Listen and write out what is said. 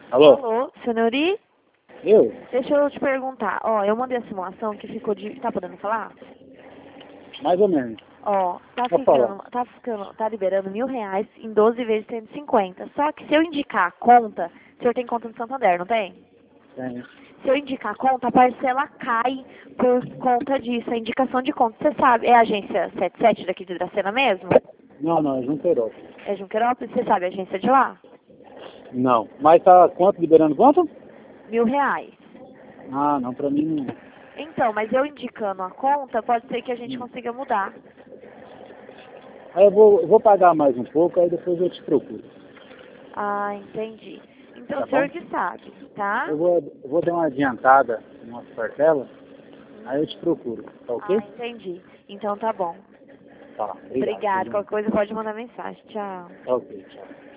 Alô? Alô, senhori? Eu? Deixa eu te perguntar. Ó, eu mandei a simulação que ficou de... Tá podendo falar? Mais ou menos. Ó, Vou falar. tá liberando R$ 1.000 em 12 vezes 150. Só que se eu indicar a conta, o senhor tem conta no Santander, não tem? Tem. Se eu indicar a conta, a parcela cai por conta disso, a indicação de conta. Você sabe, é a agência 77 daqui de Dracena mesmo? Não, é Junqueirópolis. É Junquerópolis? Você sabe a agência de lá? Não. Mas tá quanto? Liberando quanto? R$ 1.000. Ah, não, pra mim não. Então, mas eu indicando a conta, pode ser que a gente consiga mudar. Aí eu vou pagar mais um pouco, aí depois eu te procuro. Ah, entendi. Então Tá o senhor bom? que sabe, tá? Eu vou dar uma adiantada na nossa parcela, aí eu te procuro. Tá ok? Ah, entendi. Então tá bom. Tá. Obrigado. Obrigada. Qualquer coisa pode mandar mensagem. Tchau. Tá ok, tchau.